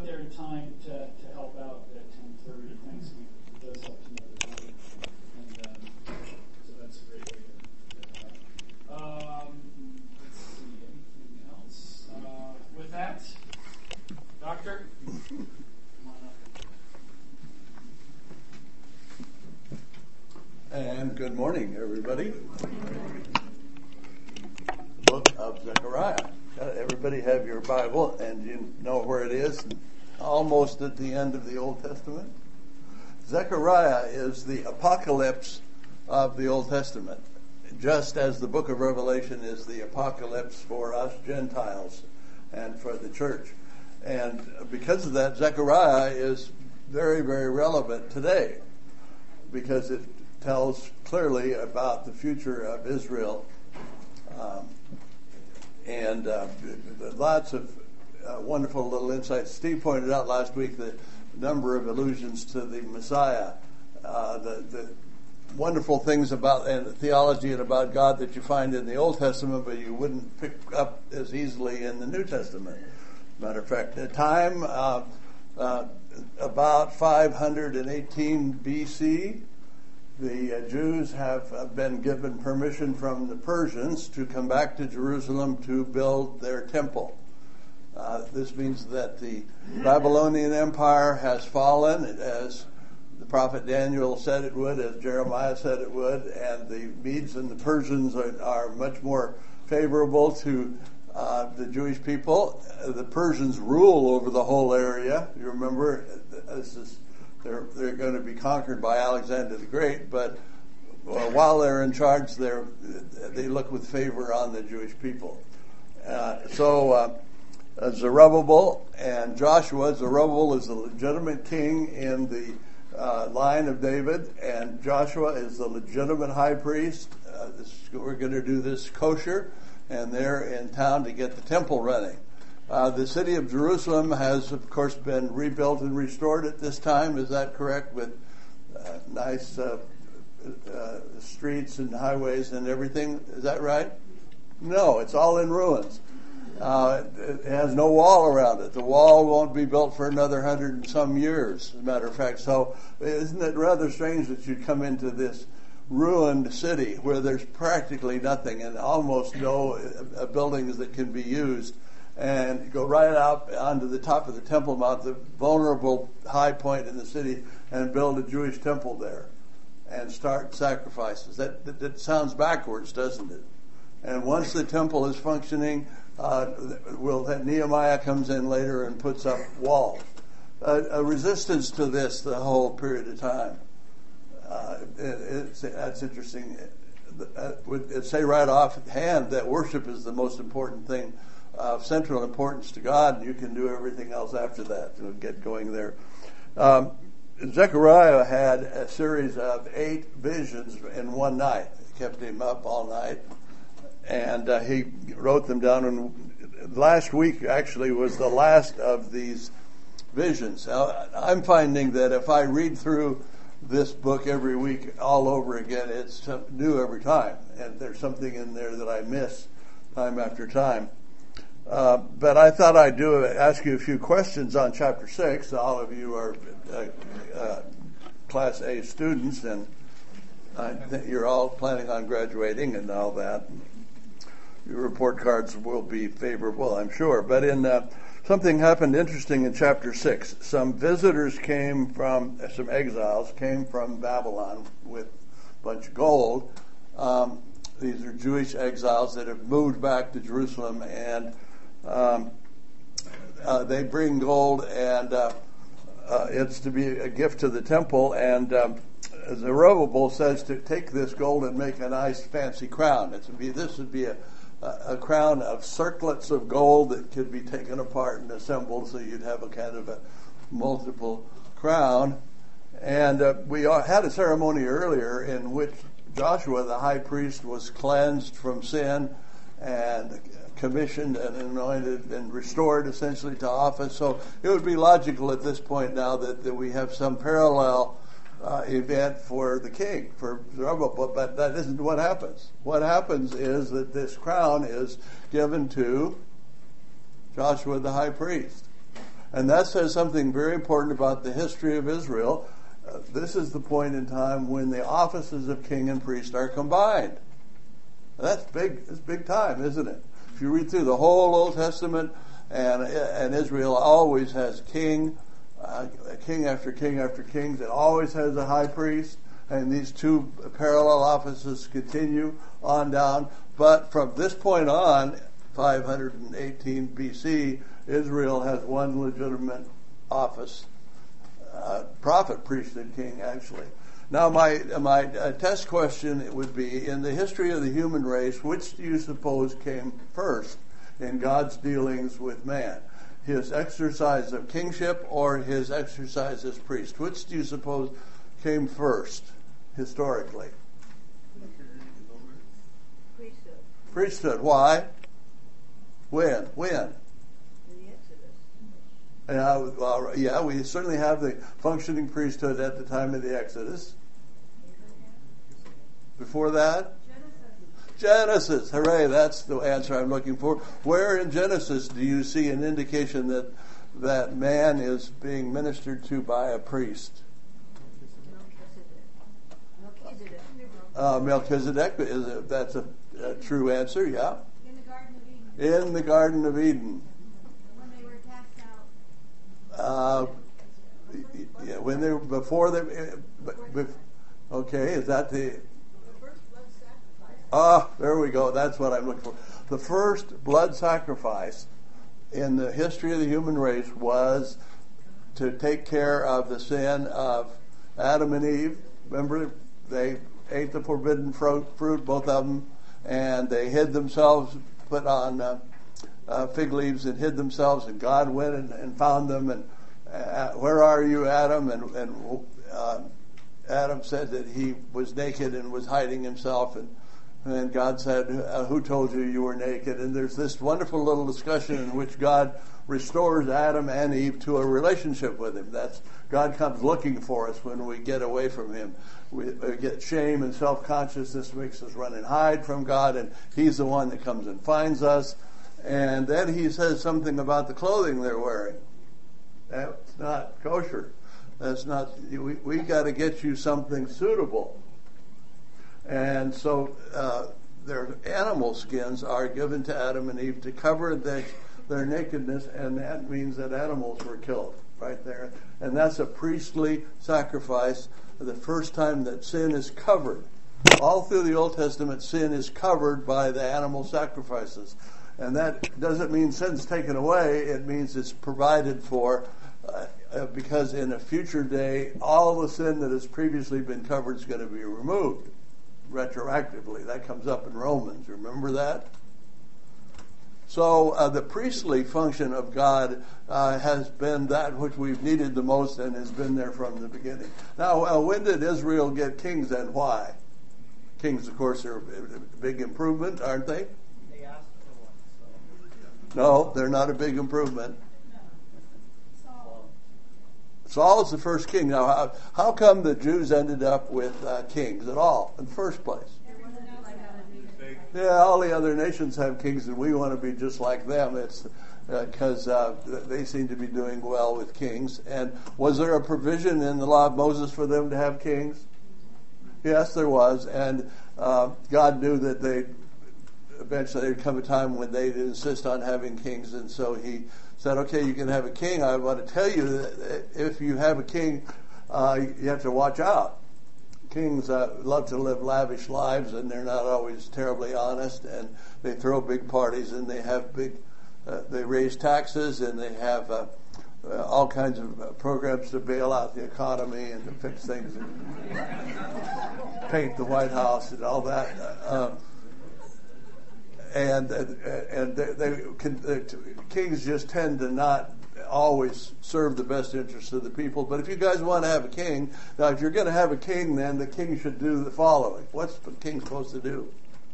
out there in time to help out at 10:30. Thanks. It does help to know the time. And so that's a great way to help. Let's see, anything else? With that, Doctor, come on up. And good morning, everybody. Book of Zechariah. Everybody have your Bible, and you know where it is, almost at the end of the Old Testament. Zechariah is the apocalypse of the Old Testament, just as the book of Revelation is the apocalypse for us Gentiles and for the church. And because of that, Zechariah is very, very relevant today, because it tells clearly about the future of Israel. And lots of wonderful little insights. Steve pointed out last week the number of allusions to the Messiah, the wonderful things about and theology and about God that you find in the Old Testament, but you wouldn't pick up as easily in the New Testament. Matter of fact, at time about 518 BC, the Jews have been given permission from the Persians to come back to Jerusalem to build their temple. This means that the Babylonian Empire has fallen, as the prophet Daniel said it would, as Jeremiah said it would, and the Medes and the Persians are much more favorable to the Jewish people. The Persians rule over the whole area. You remember, they're going to be conquered by Alexander the Great, but while they're in charge, they look with favor on the Jewish people. Zerubbabel and Joshua. Zerubbabel is the legitimate king in the line of David, and Joshua is the legitimate high priest. We're going to do this kosher, and they're in town to get the temple running. The city of Jerusalem has, of course, been rebuilt and restored at this time. Is that correct? With nice streets and highways and everything. Is that right? No, it's all in ruins. It has no wall around it. The wall won't be built for another 100 and some years, as a matter of fact. So isn't it rather strange that you come into this ruined city where there's practically nothing and almost no buildings that can be used, and go right out onto the top of the Temple Mount, the vulnerable high point in the city, and build a Jewish temple there and start sacrifices. That sounds backwards, doesn't it? And once the temple is functioning, Nehemiah comes in later and puts up walls. A resistance to this the whole period of time. That's interesting. It'd say right offhand that worship is the most important thing, of central importance to God, and you can do everything else after that to get going there. Zechariah had a series of 8 visions in one night. It kept him up all night, and he wrote them down. And last week actually was the last of these visions. Now, I'm finding that if I read through this book every week all over again, it's new every time, and there's something in there that I miss time after time. But I thought I'd ask you a few questions on chapter 6. All of you are Class A students, and I think you're all planning on graduating and all that. Your report cards will be favorable, I'm sure. But something happened interesting in chapter 6. Some exiles came from Babylon with a bunch of gold. These are Jewish exiles that have moved back to Jerusalem, and they bring gold, and it's to be a gift to the temple. And Zerubbabel says to take this gold and make a nice fancy crown. This would be a crown of circlets of gold that could be taken apart and assembled, so you'd have a kind of a multiple crown. And we had a ceremony earlier in which Joshua, the high priest, was cleansed from sin and commissioned and anointed and restored essentially to office. So it would be logical at this point now that we have some parallel event for the king, for Zerubbabel, but that isn't what happens. What happens is that this crown is given to Joshua the high priest. And that says something very important about the history of Israel. This is the point in time when the offices of king and priest are combined. That's big. It's big time, isn't it? If you read through the whole Old Testament, and Israel always has king after king after king. It always has a high priest, and these two parallel offices continue on down. But from this point on, 518 BC, Israel has one legitimate office, prophet, priest, and king, actually. Now, my test question would be, in the history of the human race, which do you suppose came first in God's dealings with man? His exercise of kingship or his exercise as priest? Which do you suppose came first, historically? Priesthood. Priesthood. Why? When? We certainly have the functioning priesthood at the time of the Exodus. Before that? Genesis. Hooray, that's the answer I'm looking for. Where in Genesis do you see an indication that man is being ministered to by a priest? Melchizedek. That's a true answer, yeah. In the Garden of Eden. In the Garden of Eden. When they were cast out. When they were before they. Okay, is that the? The first blood sacrifice. There we go. That's what I'm looking for. The first blood sacrifice in the history of the human race was to take care of the sin of Adam and Eve. Remember, they ate the forbidden fruit, both of them, and they hid themselves, put on fig leaves and hid themselves, and God went and found them, and where are you, Adam? And Adam said that he was naked and was hiding himself, and God said, who told you you were naked? And there's this wonderful little discussion in which God restores Adam and Eve to a relationship with him. God comes looking for us when we get away from him. We get shame and self-consciousness makes us run and hide from God, and he's the one that comes and finds us. And then he says something about the clothing they're wearing. That's not kosher. That's not. We got to get you something suitable. And so their animal skins are given to Adam and Eve to cover their nakedness, and that means that animals were killed right there. And that's a priestly sacrifice, the first time that sin is covered. All through the Old Testament, sin is covered by the animal sacrifices. And that doesn't mean sin's taken away. It means it's provided for, because in a future day, all the sin that has previously been covered is going to be removed retroactively. That comes up in Romans. Remember that? So the priestly function of God has been that which we've needed the most and has been there from the beginning. Now, when did Israel get kings and why? Kings, of course, are a big improvement, aren't they? They asked for one. So. No, they're not a big improvement. Saul is the first king. Now, how come the Jews ended up with kings at all in the first place? Yeah, all the other nations have kings, and we want to be just like them. It's because they seem to be doing well with kings. And was there a provision in the law of Moses for them to have kings? Yes, there was. And God knew that eventually there'd come a time when they'd insist on having kings, and so he said, okay, you can have a king. I want to tell you that if you have a king, you have to watch out. Kings love to live lavish lives, and they're not always terribly honest, and they throw big parties, and they have they raise taxes, and they have all kinds of programs to bail out the economy and to fix things and paint the White House and all that. Kings just tend to not always serve the best interests of the people. But if you guys want to have a king, now if you're going to have a king, then the king should do the following. What's the king supposed to do?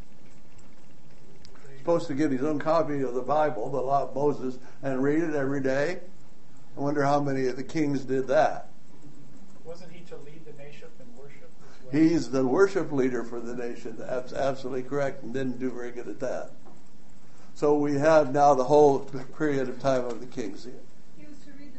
He's supposed to get his own copy of the Bible, the law of Moses, and read it every day. I wonder how many of the kings did that. Wasn't he to lead the nation in worship as well? He's the worship leader for the nation. That's absolutely correct, and didn't do very good at that. So we have now the whole period of time of the kings. He was to read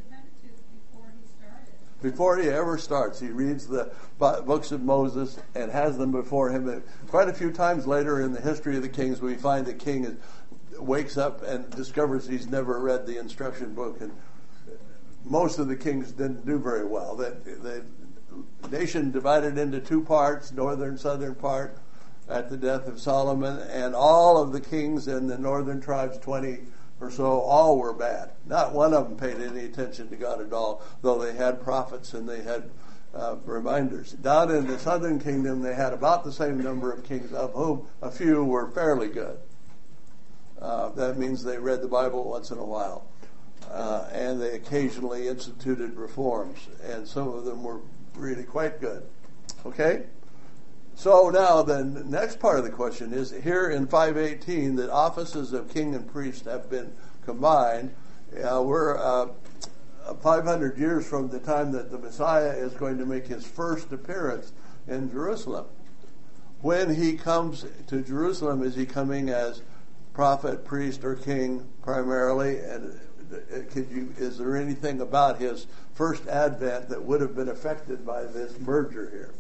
Before he ever starts, he reads the books of Moses and has them before him. And quite a few times later in the history of the kings, we find the king wakes up and discovers he's never read the instruction book. And most of the kings didn't do very well. The nation divided into two parts, northern, southern part, at the death of Solomon, and all of the kings in the northern tribes, 20 or so, all were bad. Not one of them paid any attention to God at all, though they had prophets and they had reminders. Down in the southern kingdom, they had about the same number of kings, of whom a few were fairly good. That means they read the Bible once in a while. And they occasionally instituted reforms, and some of them were really quite good. Okay? So now the next part of the question is, here in 518, the offices of king and priest have been combined. We're 500 years from the time that the Messiah is going to make his first appearance in Jerusalem. When he comes to Jerusalem, is he coming as prophet, priest, or king primarily? And is there anything about his first advent that would have been affected by this merger here?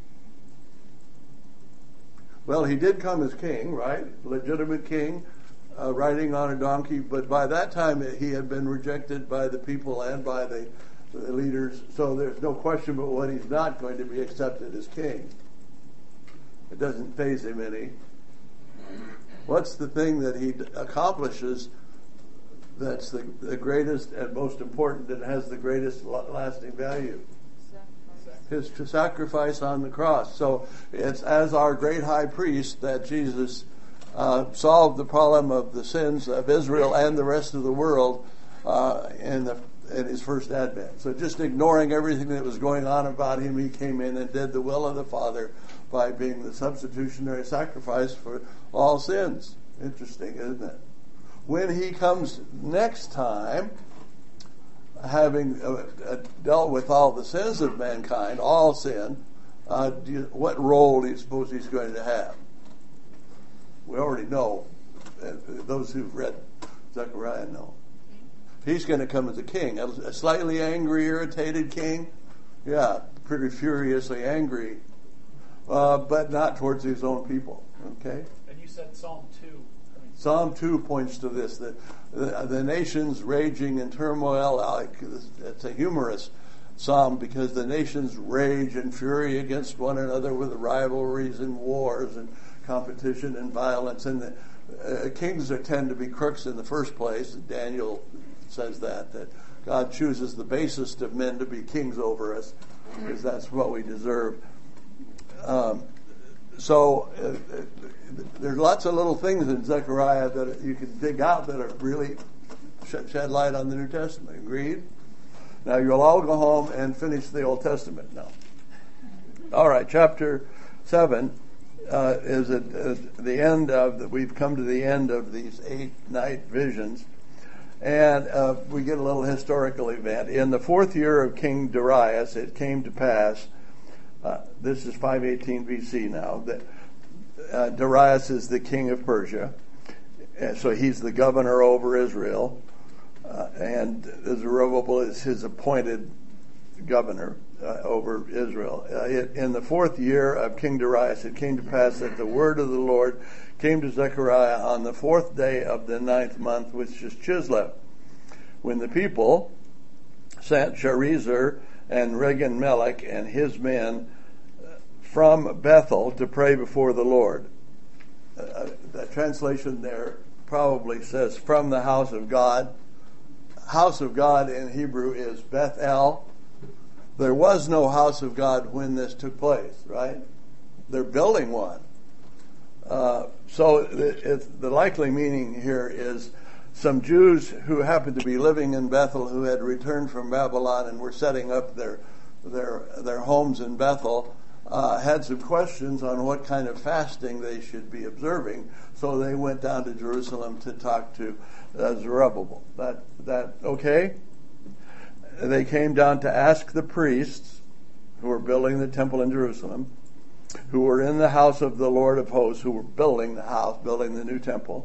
Well, he did come as king, right? Legitimate king, riding on a donkey, but by that time he had been rejected by the people and by the leaders, so there's no question but what he's not going to be accepted as king. It doesn't faze him any. What's the thing that he accomplishes that's the greatest and most important and has the greatest lasting value? His sacrifice on the cross. So it's as our great high priest that Jesus solved the problem of the sins of Israel and the rest of the world in his first advent. So just ignoring everything that was going on about him, he came in and did the will of the Father by being the substitutionary sacrifice for all sins. Interesting, isn't it? When he comes next time, having dealt with all the sins of mankind, all sin, what role do you suppose he's going to have? We already know. Those who've read Zechariah know. He's going to come as a king, a slightly angry, irritated king. Yeah, pretty furiously angry, but not towards his own people. Okay? And you said Psalm 2. Psalm 2 points to this, that the nations raging in turmoil. It's a humorous psalm because the nations rage in fury against one another with rivalries and wars and competition and violence. And the kings tend to be crooks in the first place. Daniel says that God chooses the basest of men to be kings over us because that's what we deserve. So there's lots of little things in Zechariah that you can dig out that are really shed light on the New Testament. Agreed? Now you'll all go home and finish the Old Testament now. All right, chapter 7 is at the end of we've come to the end of these 8 night visions, and we get a little historical event. In the 4th year of King Darius, it came to pass. This is 518 BC now. That Darius is the king of Persia, so he's the governor over Israel, and Zerubbabel is his appointed governor over Israel. In the 4th year of King Darius, it came to pass that the word of the Lord came to Zechariah on the 4th day of the 9th month, which is Chislev, when the people sent Sharezer and Regan-Melech and his men from Bethel to pray before the Lord. The translation there probably says from the house of God. House of God in Hebrew is Bethel. There was no house of God when this took place, right? They're building one. So the likely meaning here is some Jews who happened to be living in Bethel, who had returned from Babylon and were setting up their homes in Bethel, had some questions on what kind of fasting they should be observing. So they went down to Jerusalem to talk to Zerubbabel. That okay? They came down to ask the priests who were building the temple in Jerusalem, who were in the house of the Lord of hosts, who were building the house, building the new temple,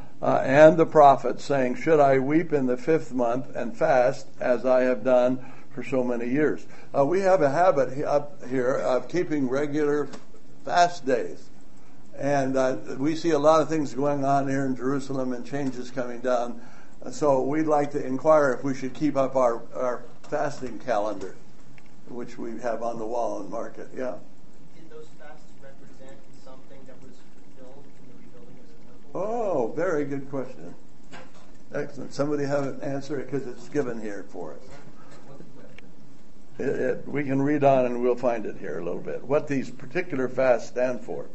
and the prophets, saying, should I weep in the 5th month and fast, as I have done for so many years. We have a habit up here of keeping regular fast days. And we see a lot of things going on here in Jerusalem and changes coming down. So we'd like to inquire if we should keep up our fasting calendar, which we have on the wall and mark it. Yeah. Did those fasts represent something that was fulfilled in the rebuilding of the temple? Oh, very good question. Excellent. Somebody have an answer because it's given here for us. We can read on and we'll find it here a little bit. What these particular fasts stand for.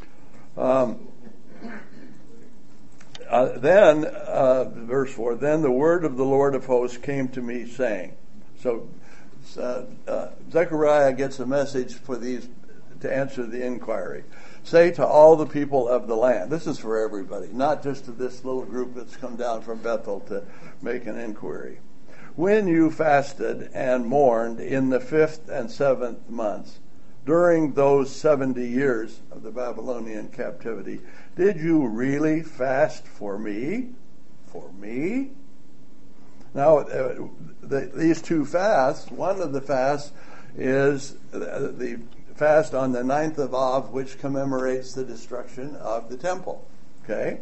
Then, verse 4, then the word of the Lord of hosts came to me saying. So Zechariah gets a message for these to answer the inquiry. Say to all the people of the land. This is for everybody, not just to this little group that's come down from Bethel to make an inquiry. When you fasted and mourned in the 5th and 7th months, during those 70 years of the Babylonian captivity, did you really fast for me? For me? Now, these two fasts, one of the fasts is the fast on the 9th of Av, which commemorates the destruction of the temple. Okay?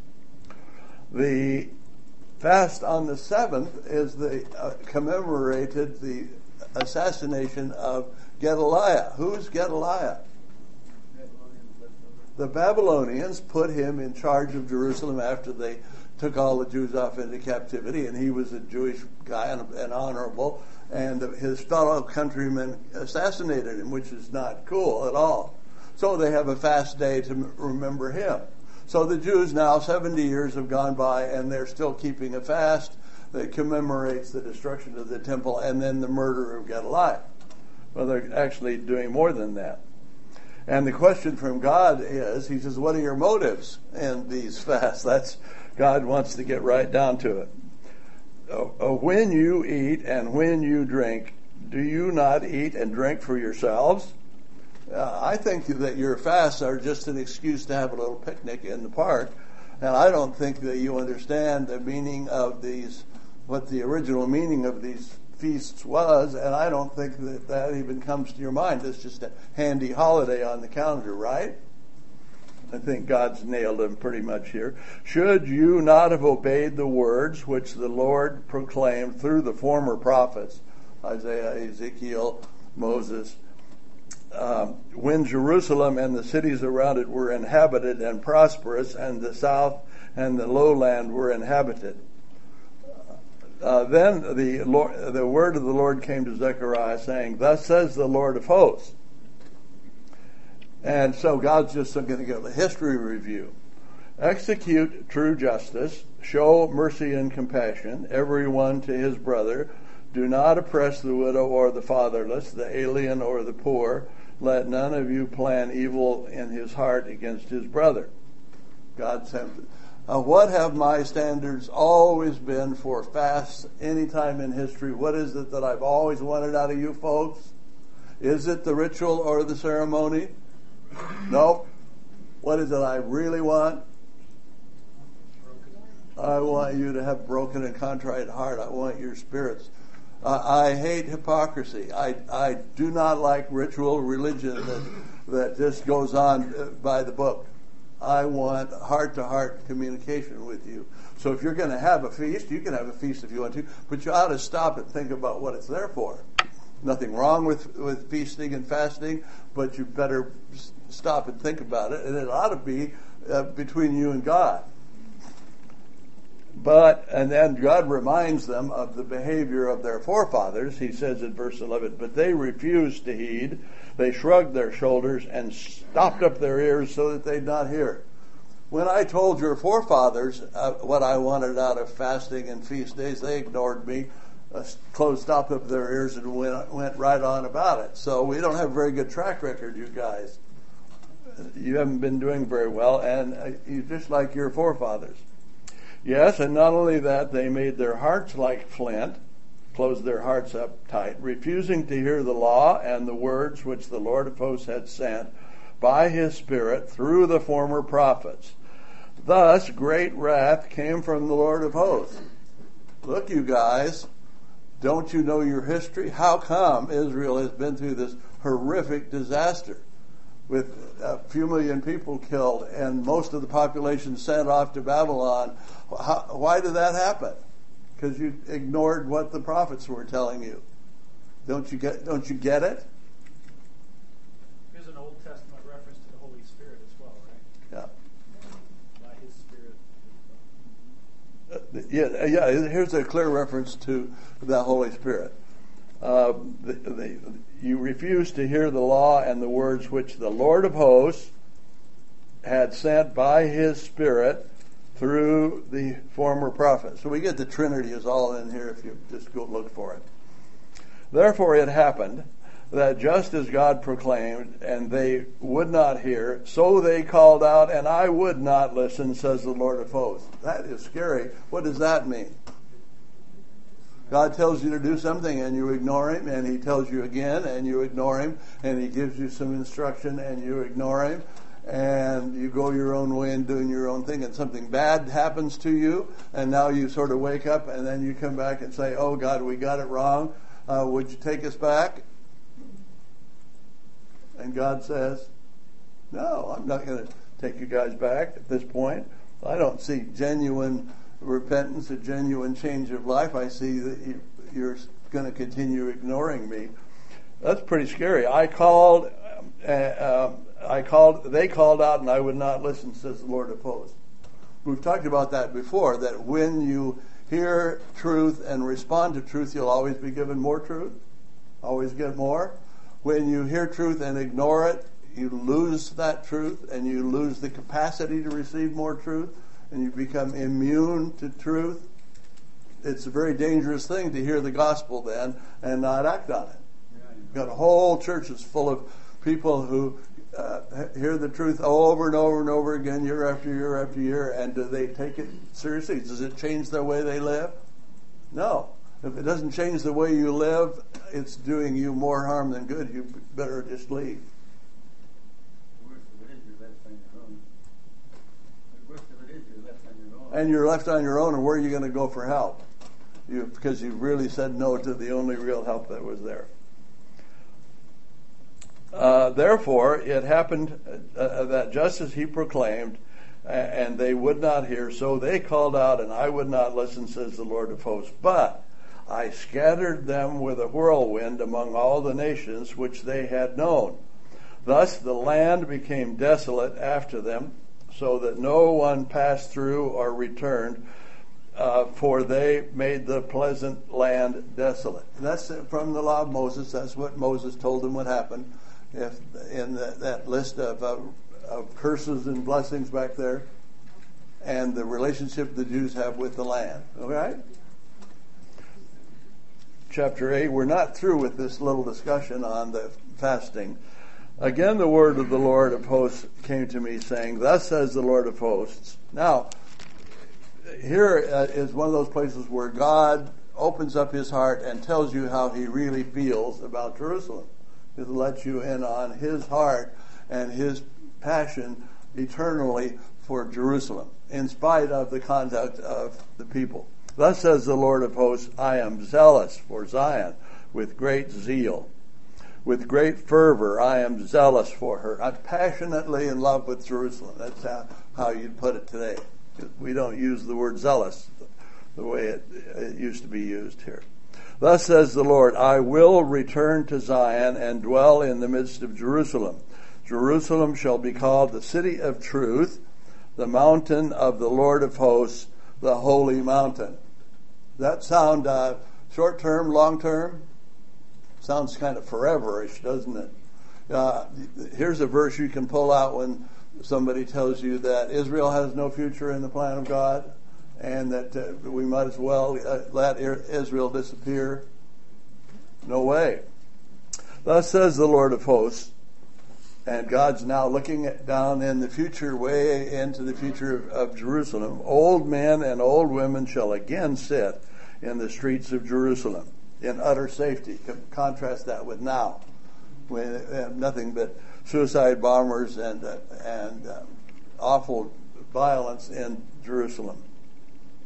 The fast on the 7th is commemorated the assassination of Gedaliah. Who's Gedaliah? The Babylonians put him in charge of Jerusalem after they took all the Jews off into captivity, and he was a Jewish guy and honorable, and his fellow countrymen assassinated him, which is not cool at all. So they have a fast day to remember him. So the Jews now, 70 years have gone by, and they're still keeping a fast that commemorates the destruction of the temple and then the murder of Gedaliah. Well, they're actually doing more than that. And the question from God is, he says, what are your motives in these fasts? God wants to get right down to it. When you eat and when you drink, do you not eat and drink for yourselves? I think that your fasts are just an excuse to have a little picnic in the park. And I don't think that you understand the meaning of these, what the original meaning of these feasts was, and I don't think that even comes to your mind. It's just a handy holiday on the calendar, right? I think God's nailed them pretty much here. Should you not have obeyed the words which the Lord proclaimed through the former prophets, Isaiah, Ezekiel, Moses, when Jerusalem and the cities around it were inhabited and prosperous, and the south and the lowland were inhabited? Then the word of the Lord came to Zechariah, saying, thus says the Lord of hosts. And so God's just going to give a history review. Execute true justice, show mercy and compassion, everyone to his brother. Do not oppress the widow or the fatherless, the alien or the poor. Let none of you plan evil in his heart against his brother. God said, what have my standards always been for fasts any time in history? What is it that I've always wanted out of you folks? Is it the ritual or the ceremony? No. What is it I really want? I want you to have broken and contrite heart. I want your spirits. I hate hypocrisy. I do not like ritual religion that just goes on by the book. I want heart-to-heart communication with you. So if you're going to have a feast, you can have a feast if you want to, but you ought to stop and think about what it's there for. Nothing wrong with feasting and fasting, but you better stop and think about it, and it ought to be between you and God. And then God reminds them of the behavior of their forefathers. He says in verse 11, but they refused to heed. They shrugged their shoulders and stopped up their ears so that they'd not hear. When I told your forefathers what I wanted out of fasting and feast days, they ignored me, stopped up their ears and went right on about it. So we don't have a very good track record, you guys. You haven't been doing very well, and you're just like your forefathers. Yes, and not only that, they made their hearts like flint, closed their hearts up tight, refusing to hear the law and the words which the Lord of hosts had sent by his Spirit through the former prophets. Thus great wrath came from the Lord of hosts. Look, you guys, Don't you know your history? How come Israel has been through this horrific disaster with a few million people killed and most of the population sent off to Babylon? Why did that happen? Because you ignored what the prophets were telling you. Don't you get it? Here's an Old Testament reference to the Holy Spirit as well, right? Yeah. By His Spirit. Yeah. Here's a clear reference to the Holy Spirit. You refuse to hear the law and the words which the Lord of hosts had sent by His Spirit through the former prophets. So we get the Trinity is all in here if you just go look for it. Therefore it happened that just as God proclaimed, and they would not hear, so they called out, and I would not listen, says the Lord of hosts. That is scary. What does that mean? God tells you to do something and you ignore Him, and He tells you again and you ignore Him, and He gives you some instruction and you ignore Him, and you go your own way and doing your own thing, and something bad happens to you, and now you sort of wake up, and then you come back and say, oh God, we got it wrong. Would you take us back? And God says, no, I'm not going to take you guys back at this point. I don't see genuine repentance, a genuine change of life. I see that you're going to continue ignoring me. That's pretty scary. They called out, and I would not listen, says the Lord of hosts. We've talked about that before, that when you hear truth and respond to truth, you'll always be given more truth, always get more. When you hear truth and ignore it, you lose that truth, and you lose the capacity to receive more truth, and you become immune to truth. It's a very dangerous thing to hear the gospel then and not act on it. You've got whole churches full of people who hear the truth over and over and over again, year after year after year, and do they take it seriously? Does it change the way they live? No. If it doesn't change the way you live, it's doing you more harm than good. You better just leave. And you're left on your own, and where are you going to go for help? Because you really said no to the only real help that was there. Therefore, it happened that just as He proclaimed, and they would not hear, so they called out, and I would not listen, says the Lord of hosts. But I scattered them with a whirlwind among all the nations which they had known. Thus the land became desolate after them, so that no one passed through or returned, for they made the pleasant land desolate. And that's from the law of Moses. That's what Moses told them would happen. If in that list of curses and blessings back there, and the relationship the Jews have with the land. All right? Chapter 8, we're not through with this little discussion on the fasting. Again, the word of the Lord of hosts came to me, saying, thus says the Lord of hosts. Now, here is one of those places where God opens up His heart and tells you how He really feels about Jerusalem. He lets you in on His heart and His passion eternally for Jerusalem, in spite of the conduct of the people. Thus says the Lord of hosts, I am zealous for Zion with great zeal. With great fervor, I am zealous for her. I'm passionately in love with Jerusalem. That's how you'd put it today. We don't use the word zealous the way it used to be used here. Thus says the Lord, I will return to Zion and dwell in the midst of Jerusalem. Jerusalem shall be called the city of truth, the mountain of the Lord of hosts, the holy mountain. Does that sound short-term, long-term? Sounds kind of foreverish, doesn't it? Here's a verse you can pull out when somebody tells you that Israel has no future in the plan of God, and that we might as well let Israel disappear. No way. Thus says the Lord of hosts, and God's now looking down in the future, way into the future of Jerusalem. Old men and old women shall again sit in the streets of Jerusalem in utter safety. Contrast that with now, when we have nothing but suicide bombers and awful violence in Jerusalem.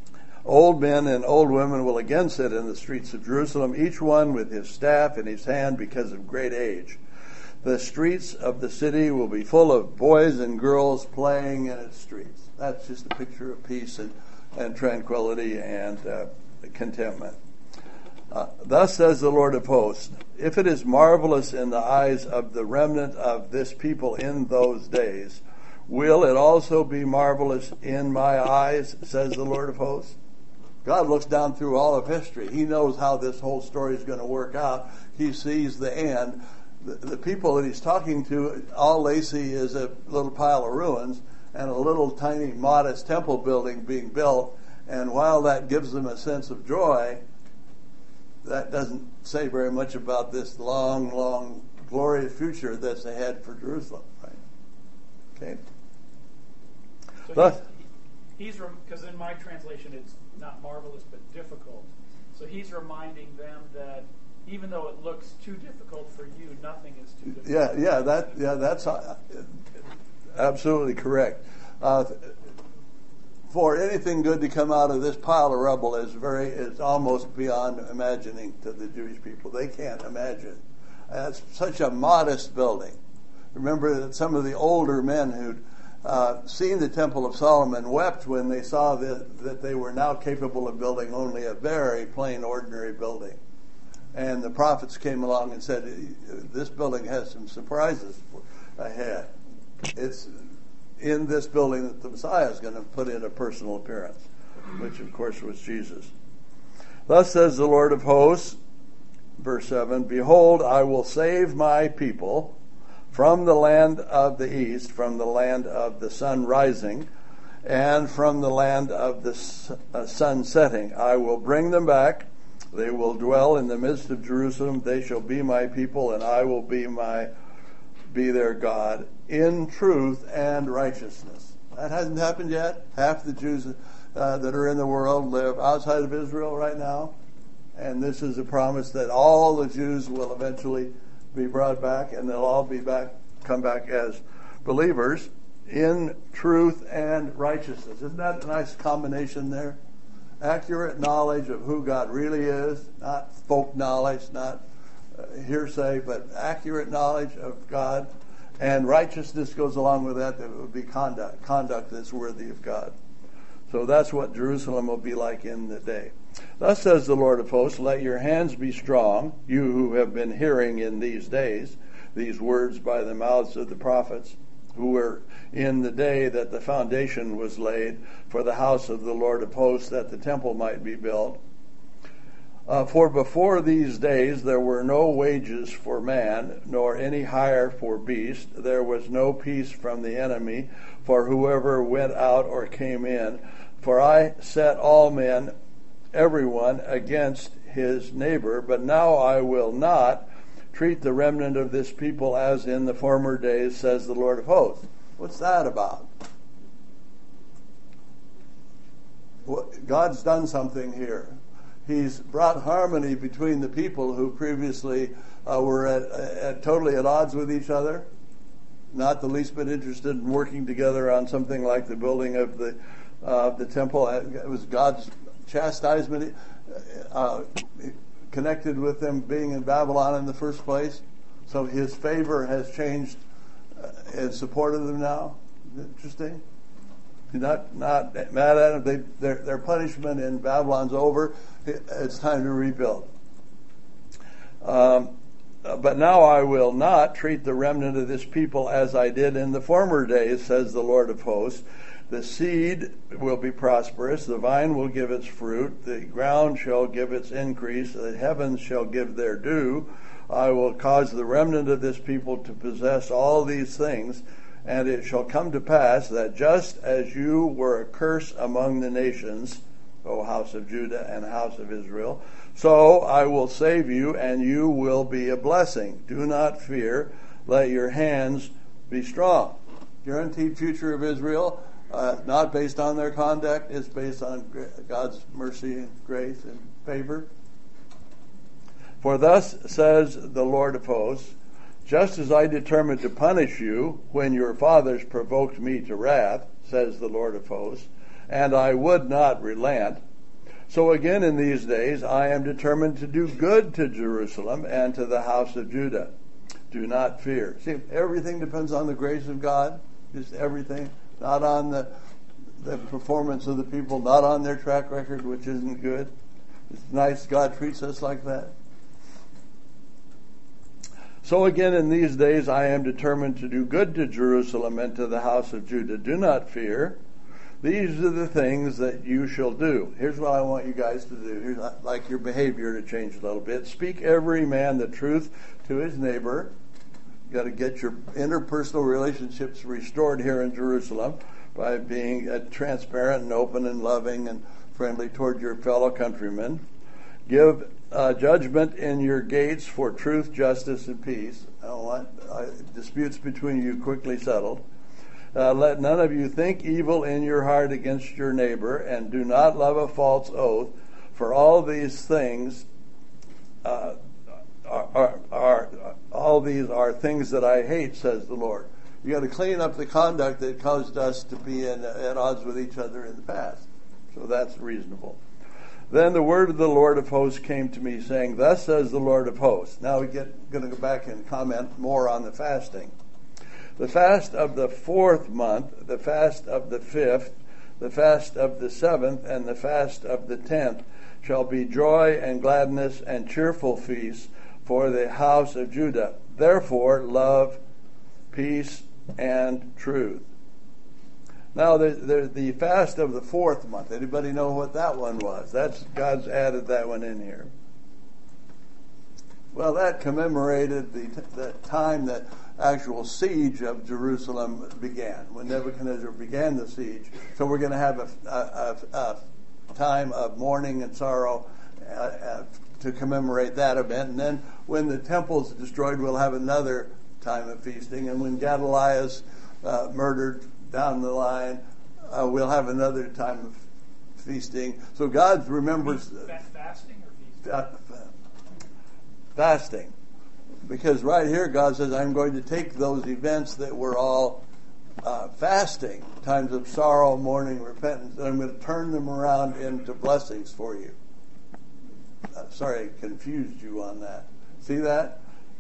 Old men and old women will again sit in the streets of Jerusalem, each one with his staff in his hand because of great age. The streets of the city will be full of boys and girls playing in its streets. That's just a picture of peace and tranquility and contentment. Thus says the Lord of hosts, if it is marvelous in the eyes of the remnant of this people in those days, will it also be marvelous in my eyes, says the Lord of hosts? God looks down through all of history. He knows how this whole story is going to work out. He sees the end. The people that he's talking to, all they see is a little pile of ruins and a little tiny modest temple building being built. And while that gives them a sense of joy, that doesn't say very much about this long, long, glorious future that's ahead for Jerusalem. Right? Okay. So he's because in my translation it's not marvelous but difficult. So he's reminding them that even though it looks too difficult for you, nothing is too difficult. That's absolutely correct. For anything good to come out of this pile of rubble is almost beyond imagining to the Jewish people. They can't imagine. It's such a modest building. Remember that some of the older men who'd seen the Temple of Solomon wept when they saw that they were now capable of building only a very plain, ordinary building. And the prophets came along and said, this building has some surprises ahead. It's in this building that the Messiah is going to put in a personal appearance, which of course was Jesus. Thus says the Lord of hosts, verse 7, behold, I will save my people from the land of the east, from the land of the sun rising, and from the land of the sun setting. I will bring them back. They will dwell in the midst of Jerusalem. They shall be my people, and I will be their God in truth and righteousness. That hasn't happened yet. Half the Jews that are in the world live outside of Israel right now. And this is a promise that all the Jews will eventually be brought back, and they'll all come back as believers in truth and righteousness. Isn't that a nice combination there? Accurate knowledge of who God really is, not folk knowledge, not hearsay, but accurate knowledge of God. And righteousness goes along with that. That would be conduct that's worthy of God. So that's what Jerusalem will be like in the day. Thus says the Lord of hosts, let your hands be strong, you who have been hearing in these days these words by the mouths of the prophets, who were in the day that the foundation was laid for the house of the Lord of hosts, that the temple might be built. For before these days there were no wages for man, nor any hire for beast. There was no peace from the enemy for whoever went out or came in. For I set all men, everyone, against his neighbor. But now I will not treat the remnant of this people as in the former days, says the Lord of hosts. What's that about? God's done something here. He's brought harmony between the people who previously were totally at odds with each other, not the least bit interested in working together on something like the building of the temple. It was God's chastisement connected with them being in Babylon in the first place. So his favor has changed in support of them now. Interesting. You're not mad at them. Their punishment in Babylon's over. It's time to rebuild. But now I will not treat the remnant of this people as I did in the former days, says the Lord of hosts. The seed will be prosperous, the vine will give its fruit, the ground shall give its increase, the heavens shall give their due. I will cause the remnant of this people to possess all these things, and it shall come to pass that just as you were a curse among the nations, O house of Judah and house of Israel, so I will save you, and you will be a blessing. Do not fear, let your hands be strong. Guaranteed future of Israel, not based on their conduct, it's based on God's mercy and grace and favor. For thus says the Lord of hosts, just as I determined to punish you when your fathers provoked me to wrath, says the Lord of hosts, and I would not relent, So again in these days I am determined to do good to Jerusalem and to the house of Judah. Do not fear. See, everything depends on the grace of God. Just everything. Not on the performance of the people, not on their track record, which isn't good. It's nice God treats us like that. So again in these days I am determined to do good to Jerusalem and to the house of Judah. Do not fear. These are the things that you shall do. Here's what I want you guys to do. Here's I'd like your behavior to change a little bit. Speak every man the truth to his neighbor. You got to get your interpersonal relationships restored here in Jerusalem by being transparent and open and loving and friendly toward your fellow countrymen. Give judgment in your gates for truth, justice, and peace. I don't want disputes between you quickly settled. Let none of you think evil in your heart against your neighbor, and do not love a false oath, for all these things all these are things that I hate, says the Lord. You got to clean up the conduct that caused us to be at odds with each other in the past. So that's reasonable. Then the word of the Lord of hosts came to me, saying, Thus says the Lord of hosts. Now we're going to go back and comment more on the fasting. The fast of the 4th month, the fast of the 5th, the fast of the 7th, and the fast of the 10th shall be joy and gladness and cheerful feasts for the house of Judah. Therefore, love, peace, and truth. Now, the fast of the 4th month. Anybody know what that one was? God's added that one in here. Well, that commemorated the time that actual siege of Jerusalem began, when Nebuchadnezzar began the siege. So we're going to have a time of mourning and sorrow to commemorate that event. And then when the temple's destroyed, we'll have another time of feasting. And when Gedaliah's murdered down the line, we'll have another time of feasting. So God remembers... Fasting or feasting? Fasting. Because right here God says, I'm going to take those events that were all fasting, times of sorrow, mourning, repentance, and I'm going to turn them around into blessings for you. Sorry I confused you on that. See that?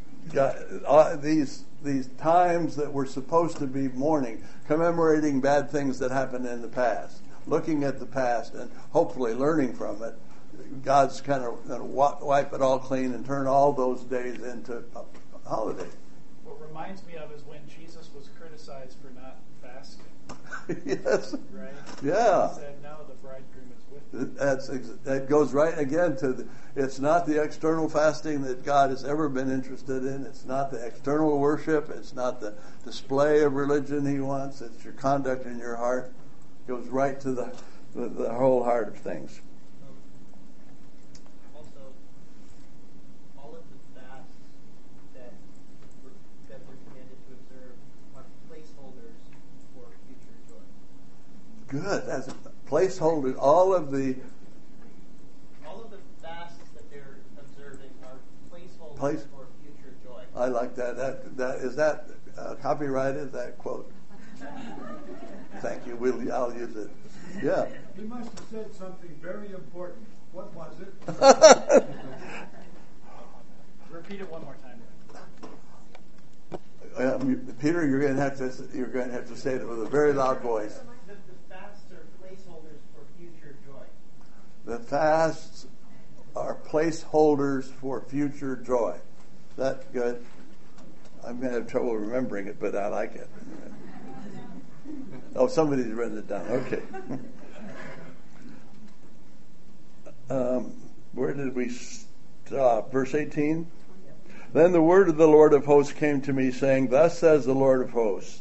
These times that were supposed to be mourning, commemorating bad things that happened in the past, looking at the past and hopefully learning from it, God's kind of going to wipe it all clean and turn all those days into a holiday. What reminds me of is when Jesus was criticized for not fasting. Yes. Right? Yeah. He said, no, the bridegroom is with you. That goes right again to it's not the external fasting that God has ever been interested in. It's not the external worship. It's not the display of religion he wants. It's your conduct in your heart. It goes right to the whole heart of things. Good. That's placeholders. All of the fasts that they're observing are placeholders for future joy. I like that. That is that copyrighted, that quote. Thank you. I'll use it. Yeah. He must have said something very important. What was it? Repeat it one more time. Peter, you're going to have to say it with a very loud voice. The fasts are placeholders for future joy. That's good. I'm going to have trouble remembering it, but I like it. Oh, somebody's written it down. Okay. Where did we stop? Verse 18? Then the word of the Lord of hosts came to me, saying, Thus says the Lord of hosts,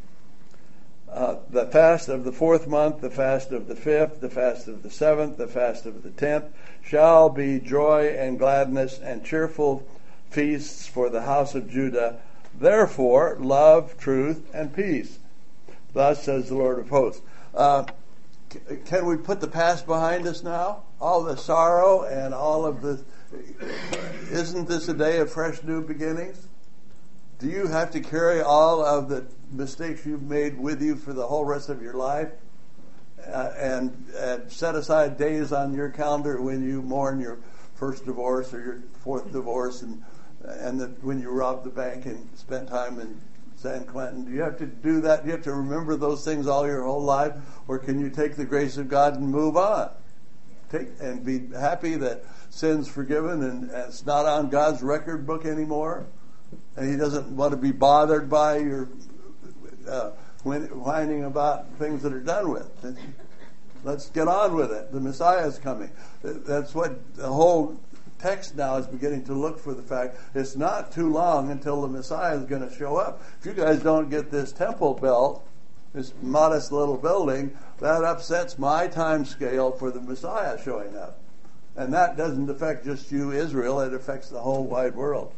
the fast of the 4th month, the fast of the 5th, the fast of the 7th, the fast of the 10th shall be joy and gladness and cheerful feasts for the house of Judah. Therefore, love, truth, and peace. Thus says the Lord of hosts. Can we put the past behind us now? All the sorrow and all of the... Isn't this a day of fresh new beginnings? Do you have to carry all of the mistakes you've made with you for the whole rest of your life? and set aside days on your calendar when you mourn your first divorce or your fourth divorce, and when you robbed the bank and spent time in San Quentin. Do you have to do that? Do you have to remember those things all your whole life? Or can you take the grace of God and move on? And be happy that sin's forgiven and it's not on God's record book anymore? And He doesn't want to be bothered by your whining about things that are done with. Let's get on with it. The Messiah is coming. That's what the whole text now is beginning to look for, the fact it's not too long until the Messiah is going to show up. If you guys don't get this temple built, this modest little building, that upsets my time scale for the Messiah showing up. And that doesn't affect just you, Israel. It affects the whole wide world.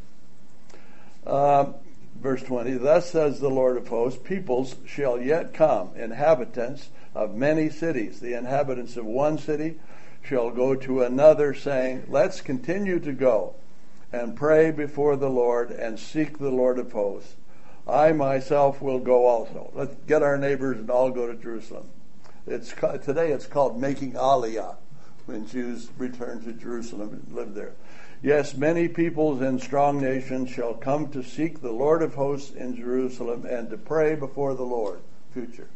Verse 20, thus says the Lord of hosts, peoples shall yet come, inhabitants of many cities. The inhabitants of one city shall go to another, saying, let's continue to go and pray before the Lord and seek the Lord of hosts. I myself will go also. Let's get our neighbors and all go to Jerusalem. Today it's called making Aliyah, when Jews return to Jerusalem and live there. Yes, many peoples and strong nations shall come to seek the Lord of hosts in Jerusalem and to pray before the Lord. Future.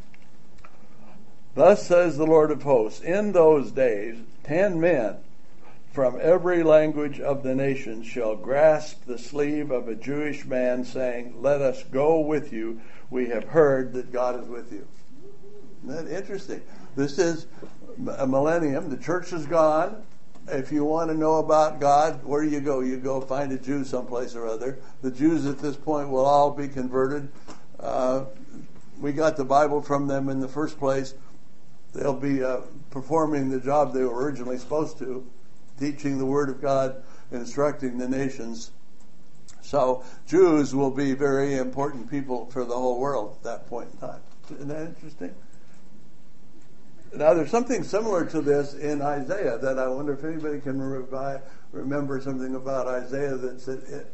Thus says the Lord of hosts, in those days 10 men from every language of the nations shall grasp the sleeve of a Jewish man, saying, let us go with you. We have heard that God is with you. Isn't that interesting? This is a millennium. The church is gone. If you want to know about God, where do you go? You go find a Jew someplace or other. The Jews at this point will all be converted. We got the Bible from them in the first place. They'll be performing the job they were originally supposed to, teaching the Word of God, instructing the nations. So Jews will be very important people for the whole world at that point in time. Isn't that interesting? Now, there's something similar to this in Isaiah that I wonder if anybody can remember something about Isaiah that's at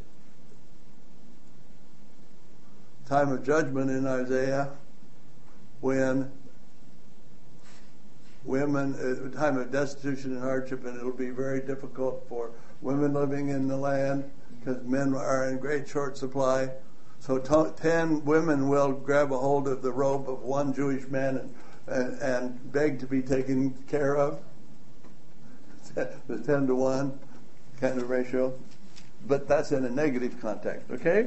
time of judgment in Isaiah, when women, at a time of destitution and hardship, and it'll be very difficult for women living in the land because men are in great short supply. So 10 women will grab a hold of the robe of one Jewish man and beg to be taken care of. The 10-to-1 kind of ratio. But that's in a negative context, okay?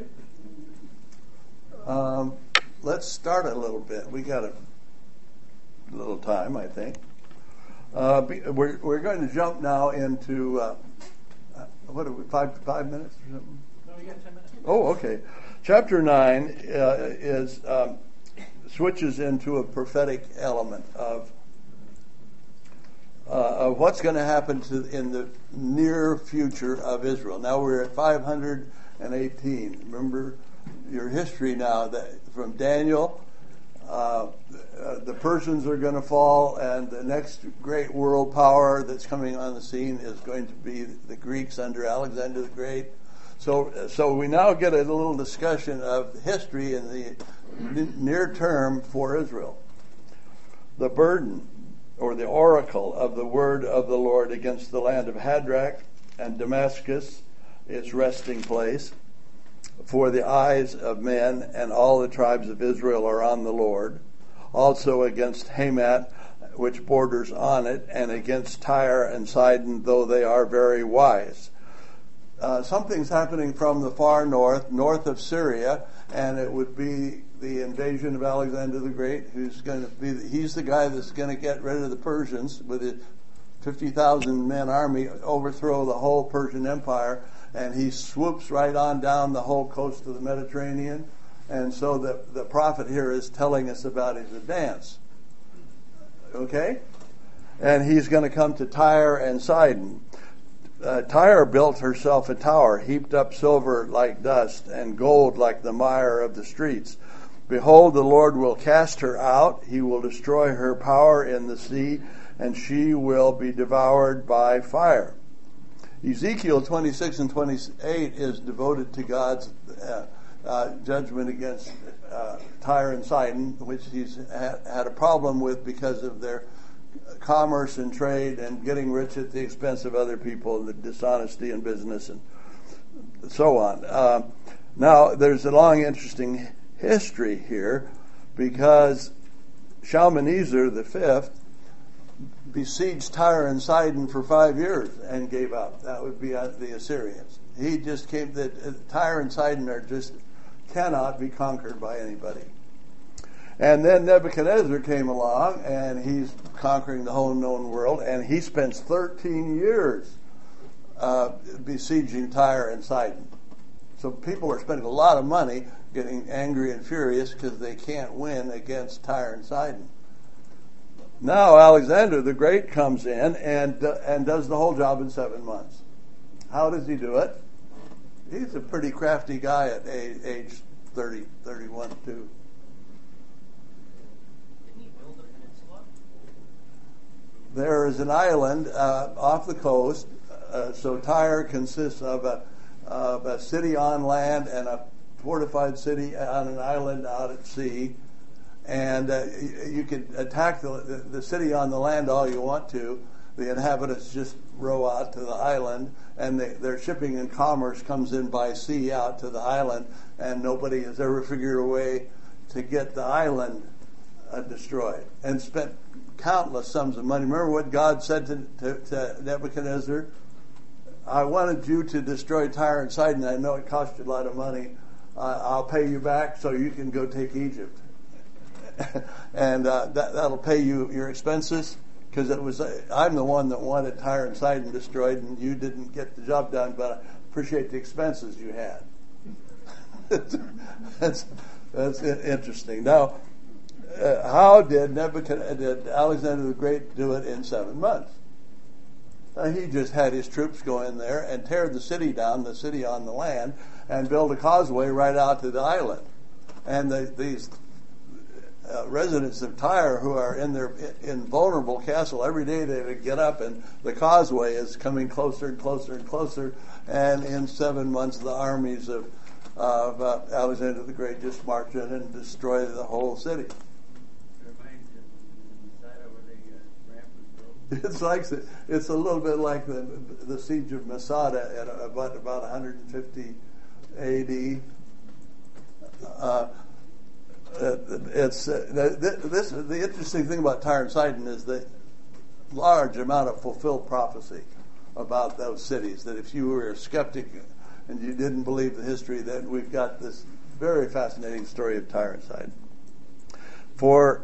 Let's start a little bit. We got a little time, I think. We're going to jump now into, what are we, 5 minutes or something? No, you got 10 minutes. Oh, okay. Chapter 9 switches into a prophetic element of what's going to happen in the near future of Israel. Now we're at 518. Remember your history now, that from Daniel, the Persians are going to fall, and the next great world power that's coming on the scene is going to be the Greeks under Alexander the Great. So we now get a little discussion of history in the near term for Israel. The burden, or the oracle of the word of the Lord against the land of Hadrach and Damascus, its resting place. For the eyes of men and all the tribes of Israel are on the Lord. Also against Hamath, which borders on it, and against Tyre and Sidon, though they are very wise. Something's happening from the far north of Syria, and it would be the invasion of Alexander the Great, he's the guy that's going to get rid of the Persians with his 50,000 man army, overthrow the whole Persian Empire, and he swoops right on down the whole coast of the Mediterranean. And so the prophet here is telling us about his advance. Okay? And he's going to come to Tyre and Sidon. Tyre built herself a tower, heaped up silver like dust, and gold like the mire of the streets. Behold, the Lord will cast her out. He will destroy her power in the sea, and she will be devoured by fire. Ezekiel 26 and 28 is devoted to God's judgment against Tyre and Sidon, which he's had a problem with because of their commerce and trade and getting rich at the expense of other people, the dishonesty in business and so on. Now, there's a long, interesting history here because Shalmaneser V besieged Tyre and Sidon for 5 years and gave up. That would be the Assyrians. He just came that Tyre and Sidon cannot be conquered by anybody. And then Nebuchadnezzar came along, and he's conquering the whole known world, and he spends 13 years besieging Tyre and Sidon. So people are spending a lot of money getting angry and furious because they can't win against Tyre and Sidon. Now Alexander the Great comes in and does the whole job in 7 months. How does he do it? He's a pretty crafty guy at age 30, 31, too. Didn't he build a peninsula? There is an island off the coast. So Tyre consists of a city on land and a fortified city on an island out at sea. And you can attack the city on the land all you want to. The inhabitants just row out to the island, and their shipping and commerce comes in by sea out to the island, and nobody has ever figured a way to get the island destroyed, and spent countless sums of money. Remember what God said to Nebuchadnezzar? I wanted you to destroy Tyre and Sidon. I know it cost you a lot of money. I'll pay you back so you can go take Egypt. And that'll pay you your expenses, because I'm the one that wanted Tyre and Sidon destroyed, and you didn't get the job done, but I appreciate the expenses you had. That's interesting. Now, how did Alexander the Great do it in 7 months? He just had his troops go in there and tear the city down, the city on the land, and build a causeway right out to the island. And these residents of Tyre, who are in their invulnerable castle, every day they would get up and the causeway is coming closer and closer and closer. And in 7 months, the armies of Alexander the Great just march in and destroy the whole city. It's a little bit like the siege of Masada at about 150 A.D. The interesting thing about Tyre and Sidon is the large amount of fulfilled prophecy about those cities. That if you were a skeptic and you didn't believe the history, then we've got this very fascinating story of Tyre and Sidon. For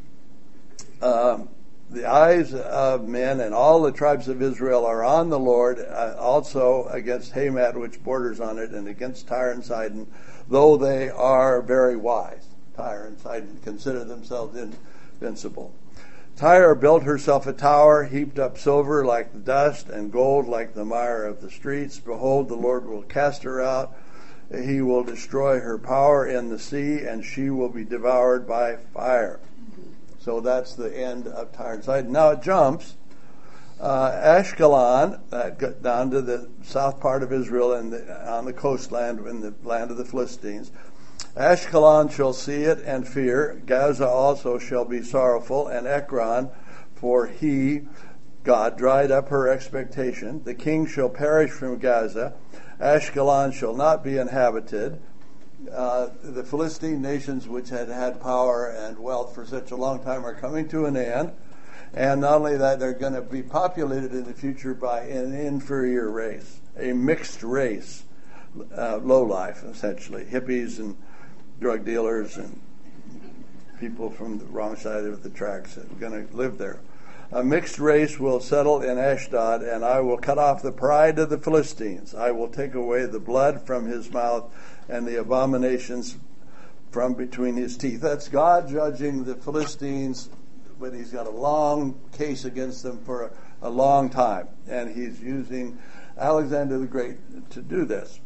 the eyes of men and all the tribes of Israel are on the Lord, also against Hamat, which borders on it, and against Tyre and Sidon, though they are very wise. Tyre and Sidon consider themselves invincible. Tyre built herself a tower, heaped up silver like the dust, and gold like the mire of the streets. Behold, the Lord will cast her out. He will destroy her power in the sea, and she will be devoured by fire. So that's the end of Tyre and Sidon. Now it jumps. Ashkelon, down to the south part of Israel and on the coastland, in the land of the Philistines. Ashkelon shall see it and fear. Gaza also shall be sorrowful, and Ekron, for God, dried up her expectation. The king shall perish from Gaza. Ashkelon shall not be inhabited. The Philistine nations, which had had power and wealth for such a long time, are coming to an end. And not only that, they're going to be populated in the future by an inferior race, a mixed race, low life, essentially, hippies and drug dealers and people from the wrong side of the tracks that are going to live there. A mixed race will settle in Ashdod, and I will cut off the pride of the Philistines. I will take away the blood from his mouth and the abominations from between his teeth. That's God judging the Philistines, but he's got a long case against them for a long time, and he's using Alexander the Great to do this.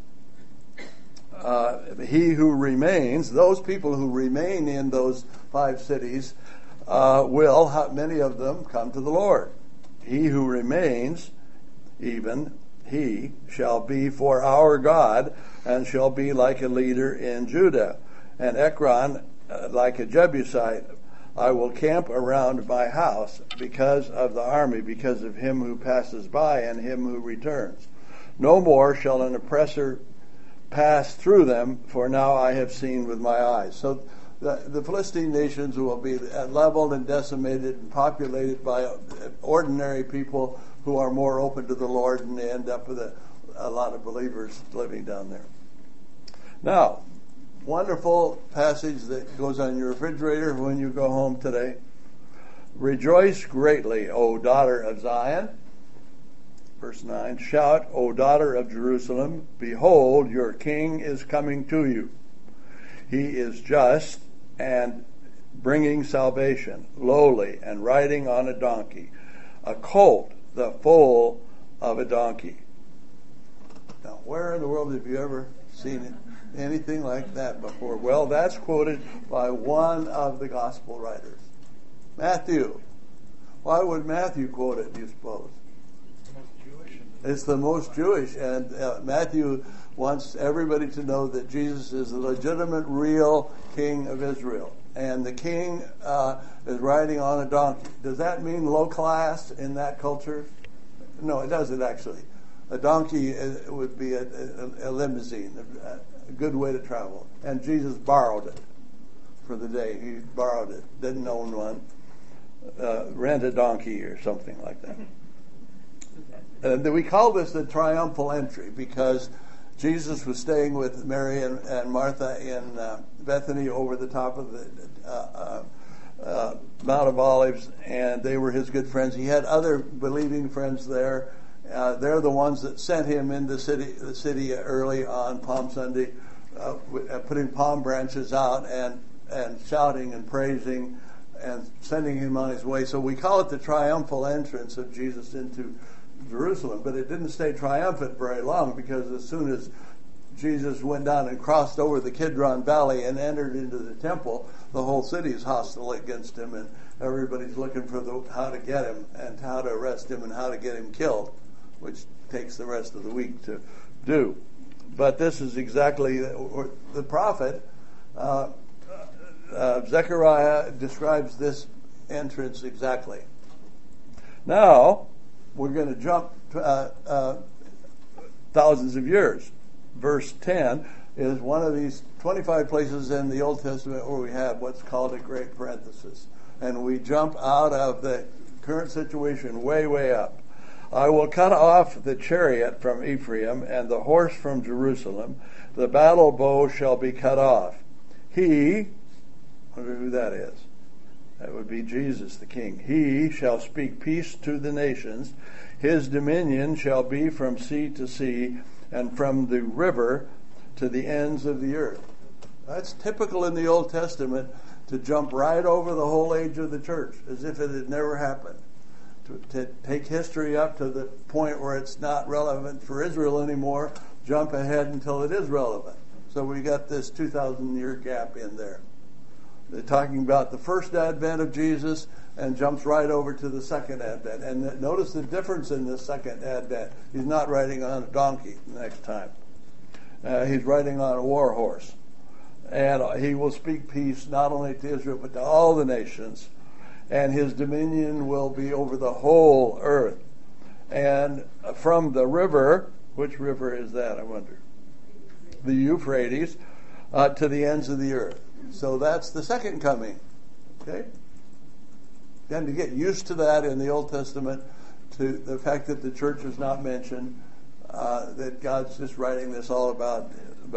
He who remains, those people who remain in those 5 cities, will, many of them, come to the Lord. He who remains, even he, shall be for our God, and shall be like a leader in Judah. And Ekron like a Jebusite. I will camp around my house because of the army, because of him who passes by and him who returns. No more shall an oppressor pass through them, for now I have seen with my eyes. So the Philistine nations will be leveled and decimated and populated by ordinary people who are more open to the Lord, and they end up with a lot of believers living down there. Now, wonderful passage that goes on your refrigerator when you go home today. Rejoice greatly, O daughter of Zion. Verse 9, shout, O daughter of Jerusalem, behold, your king is coming to you. He is just and bringing salvation, lowly and riding on a donkey, a colt, the foal of a donkey. Now, where in the world have you ever seen it? Anything like that before? Well, that's quoted by one of the gospel writers, Matthew. Why would Matthew quote it, do you suppose? It's the most Jewish, and Matthew wants everybody to know that Jesus is the legitimate, real king of Israel. And the king is riding on a donkey. Does that mean low class in that culture? No, it doesn't actually. A donkey would be a limousine, a good way to travel. And Jesus borrowed it for the day. He borrowed it, didn't own one. Rent a donkey or something like that. We call this the triumphal entry because Jesus was staying with Mary and Martha in Bethany over the top of the Mount of Olives, and they were his good friends. He had other believing friends there. They're the ones that sent him in the city early on Palm Sunday, putting palm branches out and shouting and praising and sending him on his way. So we call it the triumphal entrance of Jesus into Jerusalem, but it didn't stay triumphant very long, because as soon as Jesus went down and crossed over the Kidron Valley and entered into the temple, the whole city is hostile against him, and everybody's looking for how to get him and how to arrest him and how to get him killed, which takes the rest of the week to do. But this is exactly the prophet Zechariah describes this entrance exactly. Now we're going to jump thousands of years. Verse 10 is one of these 25 places in the Old Testament where we have what's called a great parenthesis. And we jump out of the current situation way, way up. I will cut off the chariot from Ephraim and the horse from Jerusalem. The battle bow shall be cut off. He, I wonder who that is. That would be Jesus the King. He shall speak peace to the nations. His dominion shall be from sea to sea and from the river to the ends of the earth. That's typical in the Old Testament, to jump right over the whole age of the church as if it had never happened. To take history up to the point where it's not relevant for Israel anymore, jump ahead until it is relevant. So we got this 2,000-year gap in there. They're talking about the first advent of Jesus and jumps right over to the second advent. And notice the difference in the second advent. He's not riding on a donkey the next time. He's riding on a war horse. And he will speak peace not only to Israel but to all the nations. And his dominion will be over the whole earth. And from the river, which river is that, I wonder? The Euphrates, to the ends of the earth. So that's the second coming. Okay? And to get used to that in the Old Testament, to the fact that the church is not mentioned, that God's just writing this all about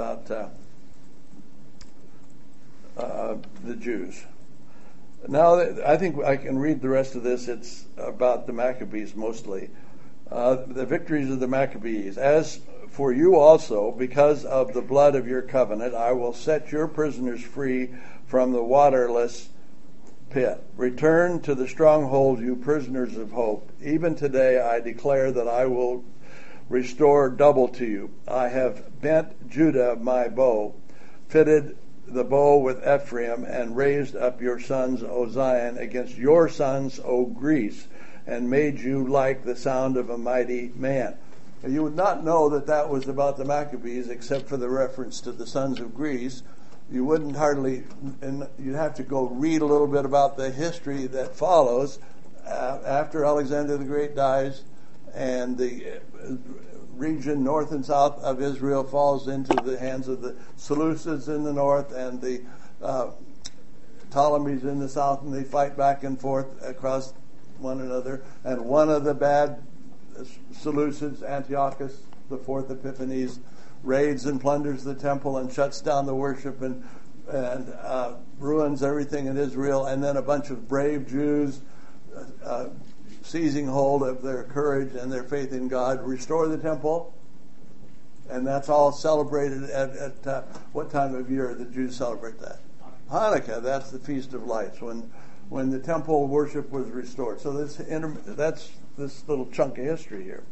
the Jews. Now, I think I can read the rest of this. It's about the Maccabees mostly. The victories of the Maccabees. As for you also, because of the blood of your covenant, I will set your prisoners free from the waterless pit. Return to the stronghold, you prisoners of hope. Even today I declare that I will restore double to you. I have bent Judah my bow, fitted the bow with Ephraim, and raised up your sons, O Zion, against your sons, O Greece, and made you like the sound of a mighty man. You would not know that that was about the Maccabees except for the reference to the sons of Greece, you wouldn't hardly, and you'd have to go read a little bit about the history that follows after Alexander the Great dies, and the region north and south of Israel falls into the hands of the Seleucids in the north and the Ptolemies in the south, and they fight back and forth across one another. And one of the bad Seleucids, Antiochus the fourth Epiphanes, raids and plunders the temple and shuts down the worship and ruins everything in Israel. And then a bunch of brave Jews, seizing hold of their courage and their faith in God, restore the temple. And that's all celebrated at what time of year the Jews celebrate that? Hanukkah. That's the Feast of Lights, when the temple worship was restored. So that's this little chunk of history here.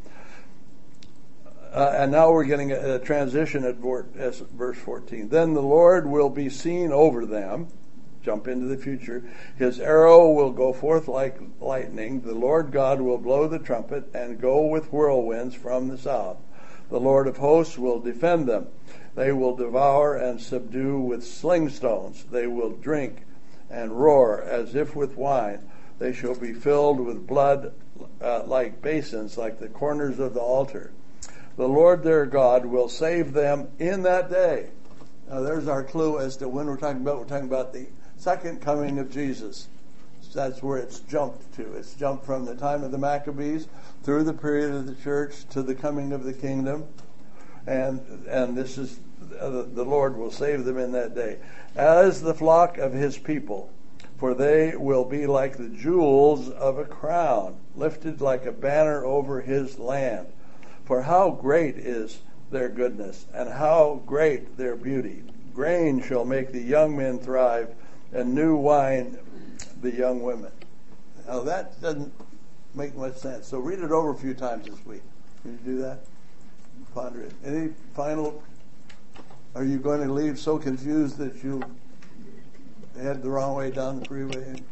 And now we're getting a transition at verse 14. Then the Lord will be seen over them. Jump into the future. His arrow will go forth like lightning. The Lord God will blow the trumpet and go with whirlwinds from the south. The Lord of hosts will defend them. They will devour and subdue with sling stones. They will drink and roar as if with wine. They shall be filled with blood like basins, like the corners of the altar. The Lord their God will save them in that day. Now there's our clue as to when we're talking about the second coming of Jesus. That's where it's jumped to. It's jumped from the time of the Maccabees through the period of the church to the coming of the kingdom. And this is, the Lord will save them in that day. As the flock of his people, for they will be like the jewels of a crown, lifted like a banner over his land. For how great is their goodness, and how great their beauty. Grain shall make the young men thrive, and new wine the young women. Now that doesn't make much sense. So read it over a few times this week. Can you do that? Ponder it. Any final? Are you going to leave so confused that you head the wrong way down the freeway?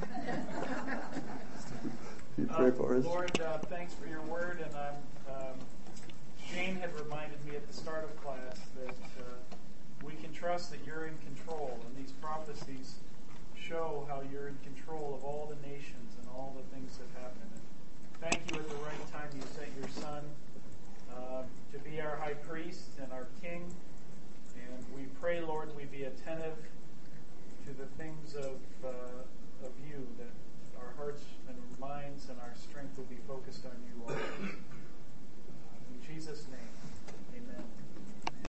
You pray for us. Lord, thanks for your word, and Shane had reminded me at the start of class that we can trust that you're in control, and these prophecies show how you're in control of all the nations and all the things that happen. And thank you at the right time you sent your Son to be our high priest and our king. And we pray, Lord, we be attentive to the things of you, that our hearts and minds and our strength will be focused on you.